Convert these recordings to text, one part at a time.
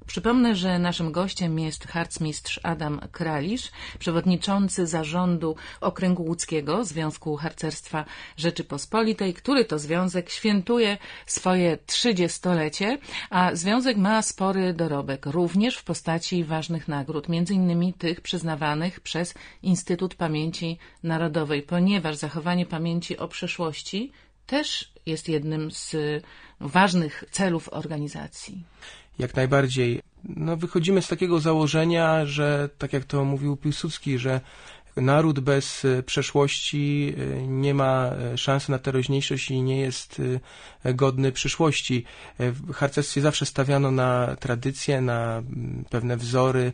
Przypomnę, że naszym gościem jest harcmistrz Adam Kralisz, przewodniczący zarządu Okręgu Łódzkiego Związku Harcerstwa Rzeczypospolitej, który to związek świętuje swoje 30-lecie, a związek ma spory dorobek, również w postaci ważnych nagród, między innymi tych przyznawanych przez Instytut Pamięci Narodowej, ponieważ zachowanie pamięci o przeszłości też jest jednym z ważnych celów organizacji. Jak najbardziej. Wychodzimy z takiego założenia, że tak jak to mówił Piłsudski, że naród bez przeszłości nie ma szansy na teraźniejszość i nie jest godny przyszłości. W harcerstwie zawsze stawiano na tradycję, na pewne wzory,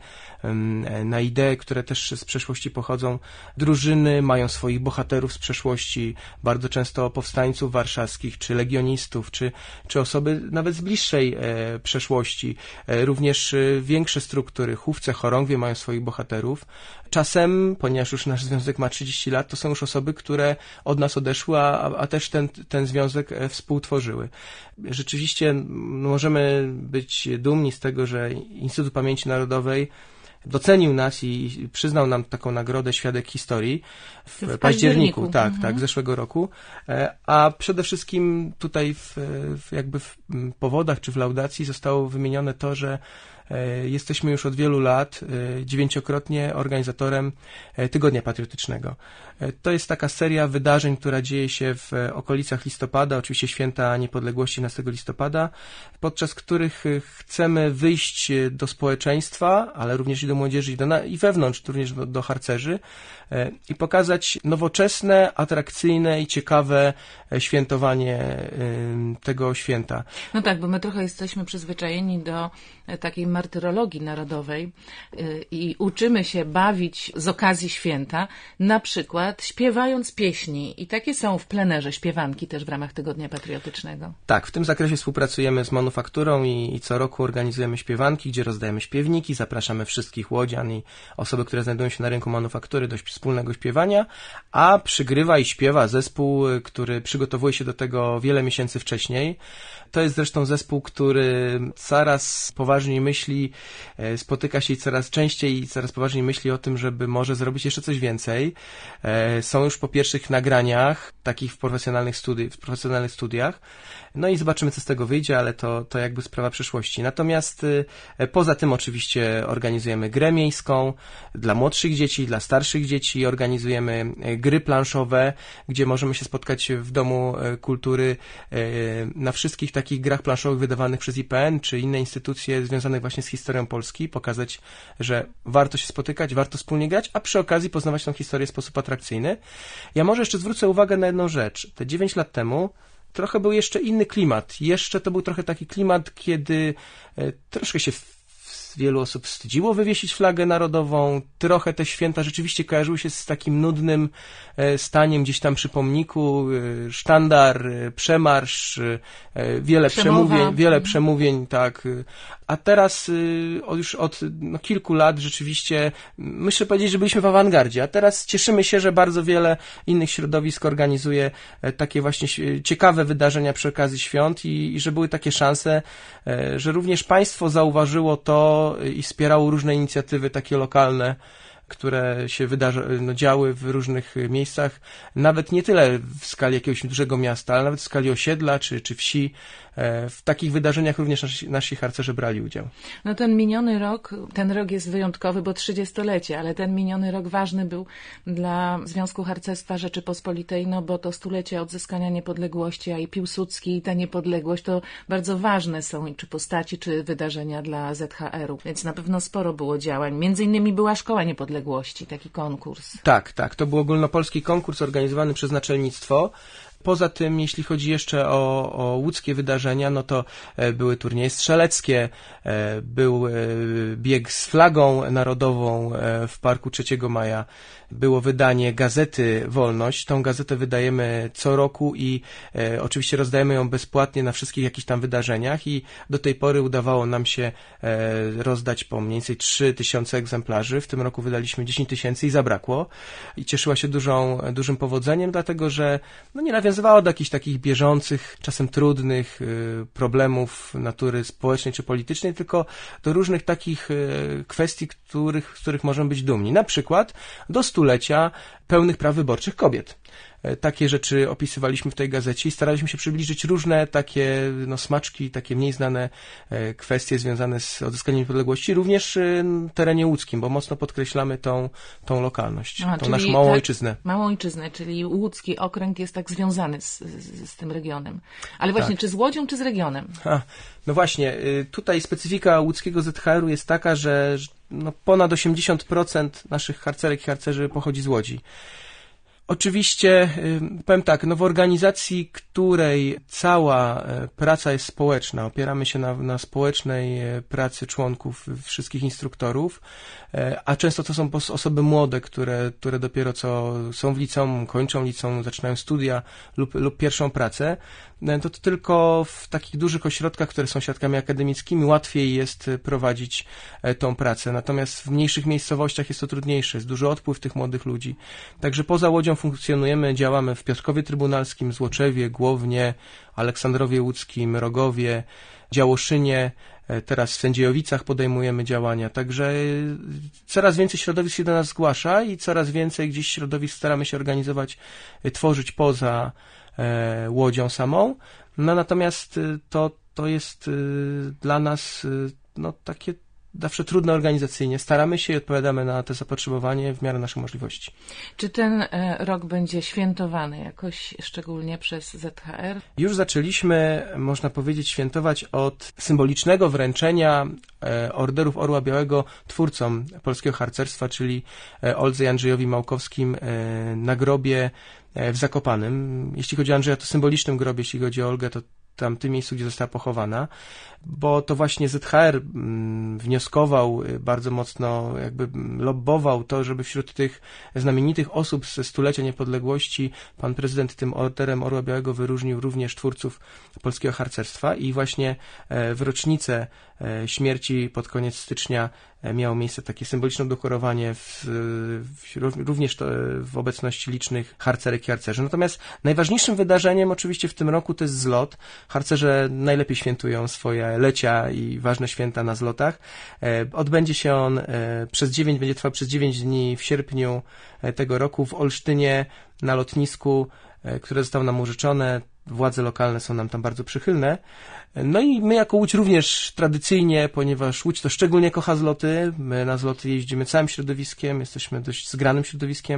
na idee, które też z przeszłości pochodzą. Drużyny mają swoich bohaterów z przeszłości, bardzo często powstańców warszawskich, czy legionistów, czy osoby nawet z bliższej przeszłości. Również większe struktury, chówce, chorągwie mają swoich bohaterów. Czasem, ponieważ już nasz związek ma 30 lat, to są już osoby, które od nas odeszły, a też ten związek współtworzyły. Rzeczywiście możemy być dumni z tego, że Instytut Pamięci Narodowej docenił nas i przyznał nam taką nagrodę Świadek Historii w październiku, tak, zeszłego roku. A przede wszystkim tutaj w powodach czy w laudacji zostało wymienione to, że jesteśmy już od wielu lat 9-krotnie organizatorem Tygodnia Patriotycznego. To jest taka seria wydarzeń, która dzieje się w okolicach listopada, oczywiście Święta Niepodległości 11 listopada, podczas których chcemy wyjść do społeczeństwa, ale również i do młodzieży i wewnątrz, również do harcerzy i pokazać nowoczesne, atrakcyjne i ciekawe świętowanie tego święta. No tak, bo my trochę jesteśmy przyzwyczajeni do takiej martyrologii narodowej i uczymy się bawić z okazji święta, na przykład śpiewając pieśni. I takie są w plenerze śpiewanki też w ramach Tygodnia Patriotycznego. Tak, w tym zakresie współpracujemy z Manufakturą i co roku organizujemy śpiewanki, gdzie rozdajemy śpiewniki, zapraszamy wszystkich łodzian i osoby, które znajdują się na rynku manufaktury do wspólnego śpiewania, a przygrywa i śpiewa zespół, który przygotowuje się do tego wiele miesięcy wcześniej. To jest zresztą zespół, który coraz poważniej myśli, spotyka się coraz częściej i coraz poważniej myśli o tym, żeby może zrobić jeszcze coś więcej. Są już po pierwszych nagraniach, takich w profesjonalnych studiach. No i zobaczymy, co z tego wyjdzie, ale to jakby sprawa przyszłości. Natomiast poza tym oczywiście organizujemy grę miejską dla młodszych dzieci, dla starszych dzieci, organizujemy gry planszowe, gdzie możemy się spotkać w Domu Kultury na wszystkich takich grach planszowych wydawanych przez IPN, czy inne instytucje związane właśnie z historią Polski, pokazać, że warto się spotykać, warto wspólnie grać, a przy okazji poznawać tą historię w sposób atrakcyjny. Ja może jeszcze zwrócę uwagę na jedną rzecz. Te 9 lat temu trochę był jeszcze inny klimat. Jeszcze to był trochę taki klimat, kiedy troszkę się wielu osób wstydziło wywiesić flagę narodową. Trochę te święta rzeczywiście kojarzyły się z takim nudnym staniem gdzieś tam przy pomniku, sztandar, przemarsz, wiele przemówień, tak. A teraz już od kilku lat rzeczywiście muszę powiedzieć, że byliśmy w awangardzie, a teraz cieszymy się, że bardzo wiele innych środowisk organizuje takie właśnie ciekawe wydarzenia przy okazji świąt i że były takie szanse, że również państwo zauważyło to i wspierało różne inicjatywy takie lokalne, które się działy w różnych miejscach, nawet nie tyle w skali jakiegoś dużego miasta, ale nawet w skali osiedla czy wsi. W takich wydarzeniach również nasi harcerze brali udział. No ten rok jest wyjątkowy, bo 30-lecie, ale ten miniony rok ważny był dla Związku Harcerstwa Rzeczypospolitej, no bo to stulecie odzyskania niepodległości, a i Piłsudski i ta niepodległość to bardzo ważne są czy postaci, czy wydarzenia dla ZHR-u, więc na pewno sporo było działań. Między innymi była Szkoła Niepodległości, taki konkurs. Tak, to był ogólnopolski konkurs organizowany przez naczelnictwo. Poza tym, jeśli chodzi jeszcze o łódzkie wydarzenia, no to były turnieje strzeleckie, był bieg z flagą narodową w Parku 3 Maja, było wydanie gazety Wolność. Tą gazetę wydajemy co roku i oczywiście rozdajemy ją bezpłatnie na wszystkich jakichś tam wydarzeniach i do tej pory udawało nam się rozdać po mniej więcej 3000 egzemplarzy. W tym roku wydaliśmy 10 000 i zabrakło. I cieszyła się dużym powodzeniem, dlatego że nie nawiązywała do jakichś takich bieżących, czasem trudnych problemów natury społecznej czy politycznej, tylko do różnych takich kwestii, z których możemy być dumni. Na przykład do stulecia pełnych praw wyborczych kobiet. Takie rzeczy opisywaliśmy w tej gazecie i staraliśmy się przybliżyć różne takie smaczki, takie mniej znane kwestie związane z odzyskaniem niepodległości, również w terenie łódzkim, bo mocno podkreślamy tą lokalność, tą naszą małą ojczyznę. Małą ojczyznę, czyli łódzki okręg jest tak związany z tym regionem. Ale właśnie, czy z Łodzią, czy z regionem? No właśnie, tutaj specyfika łódzkiego ZHR-u jest taka, że ponad 80% naszych harcerek i harcerzy pochodzi z Łodzi. Oczywiście, powiem tak, w organizacji, której cała praca jest społeczna, opieramy się na społecznej pracy członków, wszystkich instruktorów, a często to są osoby młode, które dopiero co są w liceum, kończą liceum, zaczynają studia lub pierwszą pracę, to tylko w takich dużych ośrodkach, które są ośrodkami akademickimi, łatwiej jest prowadzić tą pracę. Natomiast w mniejszych miejscowościach jest to trudniejsze, jest duży odpływ tych młodych ludzi. Także poza Łodzią funkcjonujemy, działamy w Piotrkowie Trybunalskim, Złoczewie, Głownie, Aleksandrowie Łódzkim, Rogowie, Działoszynie, teraz w Sędziejowicach podejmujemy działania, także coraz więcej środowisk się do nas zgłasza i coraz więcej gdzieś środowisk staramy się organizować, tworzyć poza Łodzią samą, natomiast to jest dla nas takie zawsze trudne organizacyjnie. Staramy się i odpowiadamy na to zapotrzebowanie w miarę naszych możliwości. Czy ten rok będzie świętowany jakoś szczególnie przez ZHR? Już zaczęliśmy, można powiedzieć, świętować od symbolicznego wręczenia Orderów Orła Białego twórcom polskiego harcerstwa, czyli Oldze i Andrzejowi Małkowskim na grobie w Zakopanem. Jeśli chodzi o Andrzeja, to symbolicznym grobie, jeśli chodzi o Olgę, to tam w tym miejscu, gdzie została pochowana, bo to właśnie ZHR wnioskował bardzo mocno, jakby lobbował to, żeby wśród tych znamienitych osób ze stulecia niepodległości pan prezydent tym Orderem Orła Białego wyróżnił również twórców polskiego harcerstwa i właśnie w rocznicę śmierci pod koniec stycznia miało miejsce takie symboliczne udekorowanie również w obecności licznych harcerek i harcerzy. Natomiast najważniejszym wydarzeniem oczywiście w tym roku to jest zlot. Harcerze najlepiej świętują swoje lecia i ważne święta na zlotach. Odbędzie się on będzie trwał przez 9 dni w sierpniu tego roku w Olsztynie na lotnisku, które zostało nam użyczone. Władze lokalne są nam tam bardzo przychylne. No i my jako Łódź również tradycyjnie, ponieważ Łódź to szczególnie kocha zloty, my na zloty jeździmy całym środowiskiem, jesteśmy dość zgranym środowiskiem,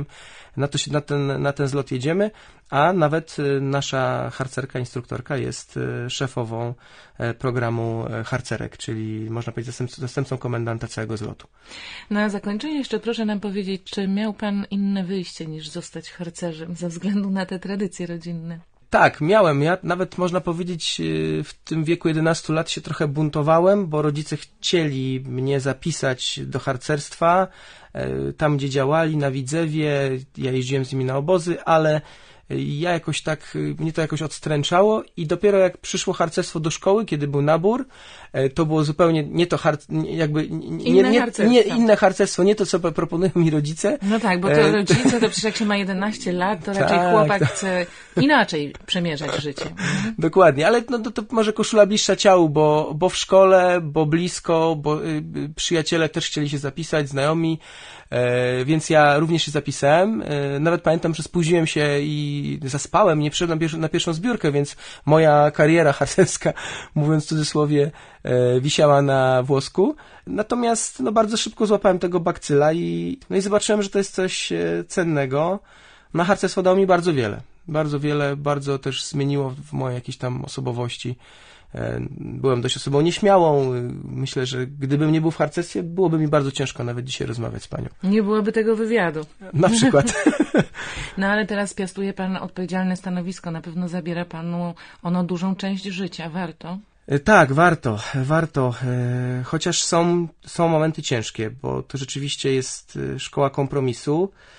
na ten zlot jedziemy, a nawet nasza harcerka, instruktorka jest szefową programu harcerek, czyli można powiedzieć zastępcą komendanta całego zlotu. Na zakończenie jeszcze proszę nam powiedzieć, czy miał pan inne wyjście niż zostać harcerzem ze względu na te tradycje rodzinne? Tak, miałem. Ja nawet można powiedzieć w tym wieku 11 lat się trochę buntowałem, bo rodzice chcieli mnie zapisać do harcerstwa, tam gdzie działali, na Widzewie, ja jeździłem z nimi na obozy, ale ja jakoś tak, mnie to jakoś odstręczało i dopiero jak przyszło harcerstwo do szkoły, kiedy był nabór, to było zupełnie nie to inne harcerstwo, nie to, co proponują mi rodzice. No tak, bo to rodzice, to przecież jak się ma 11 lat, to raczej chłopak chce inaczej przemierzać życie. Dokładnie, ale to może koszula bliższa ciału, bo w szkole, bo blisko, bo przyjaciele też chcieli się zapisać, znajomi, więc ja również się zapisałem. Nawet pamiętam, że spóźniłem się i zaspałem, nie przyszedłem na pierwszą zbiórkę, więc moja kariera harcerska, mówiąc w cudzysłowie, wisiała na włosku. Natomiast bardzo szybko złapałem tego bakcyla i zobaczyłem, że to jest coś cennego. Harcerstwo dało mi bardzo wiele. Bardzo też zmieniło w mojej jakiejś tam osobowości. Byłem dość osobą nieśmiałą. Myślę, że gdybym nie był w harcerstwie, byłoby mi bardzo ciężko nawet dzisiaj rozmawiać z panią. Nie byłoby tego wywiadu. Na przykład. No ale teraz piastuje pan odpowiedzialne stanowisko. Na pewno zabiera panu ono dużą część życia. Warto? Tak, warto. Chociaż są momenty ciężkie, bo to rzeczywiście jest szkoła kompromisu.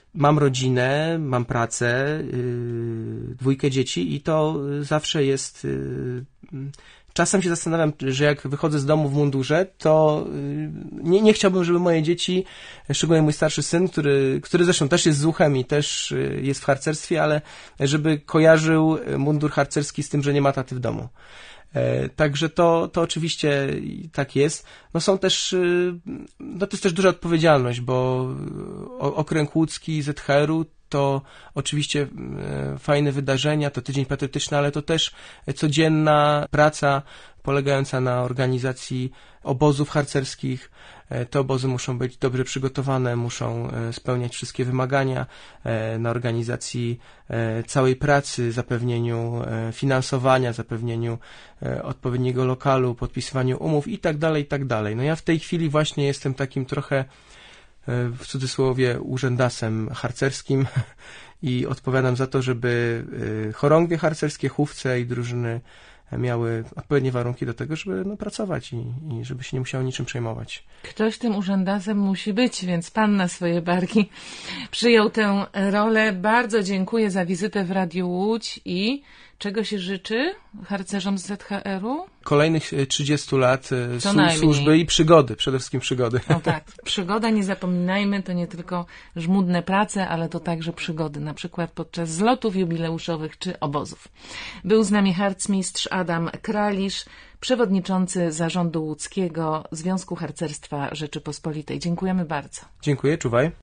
mam rodzinę, mam pracę, 2 dzieci i to zawsze jest... Czasem się zastanawiam, że jak wychodzę z domu w mundurze, to nie chciałbym, żeby moje dzieci, szczególnie mój starszy syn, który zresztą też jest zuchem i też jest w harcerstwie, ale żeby kojarzył mundur harcerski z tym, że nie ma taty w domu. Także to oczywiście tak jest. No są też, no to jest też duża odpowiedzialność, bo Okręg Łódzki ZHR-u to oczywiście fajne wydarzenia, to tydzień patriotyczny, ale to też codzienna praca polegająca na organizacji obozów harcerskich. Te obozy muszą być dobrze przygotowane, muszą spełniać wszystkie wymagania na organizacji całej pracy, zapewnieniu finansowania, zapewnieniu odpowiedniego lokalu, podpisywaniu umów i tak dalej, i tak dalej. No ja w tej chwili właśnie jestem takim trochę w cudzysłowie urzędasem harcerskim i odpowiadam za to, żeby chorągwie harcerskie, chówce i drużyny miały odpowiednie warunki do tego, żeby pracować i żeby się nie musiało niczym przejmować. Ktoś tym urzędasem musi być, więc pan na swoje barki przyjął tę rolę. Bardzo dziękuję za wizytę w Radiu Łódź i czego się życzy harcerzom z ZHR-u? Kolejnych 30 lat służby i przygody, przede wszystkim przygody. No tak, przygoda, nie zapominajmy, to nie tylko żmudne prace, ale to także przygody, na przykład podczas zlotów jubileuszowych czy obozów. Był z nami harcmistrz Adam Kralisz, przewodniczący Zarządu Łódzkiego Związku Harcerstwa Rzeczypospolitej. Dziękujemy bardzo. Dziękuję, czuwaj.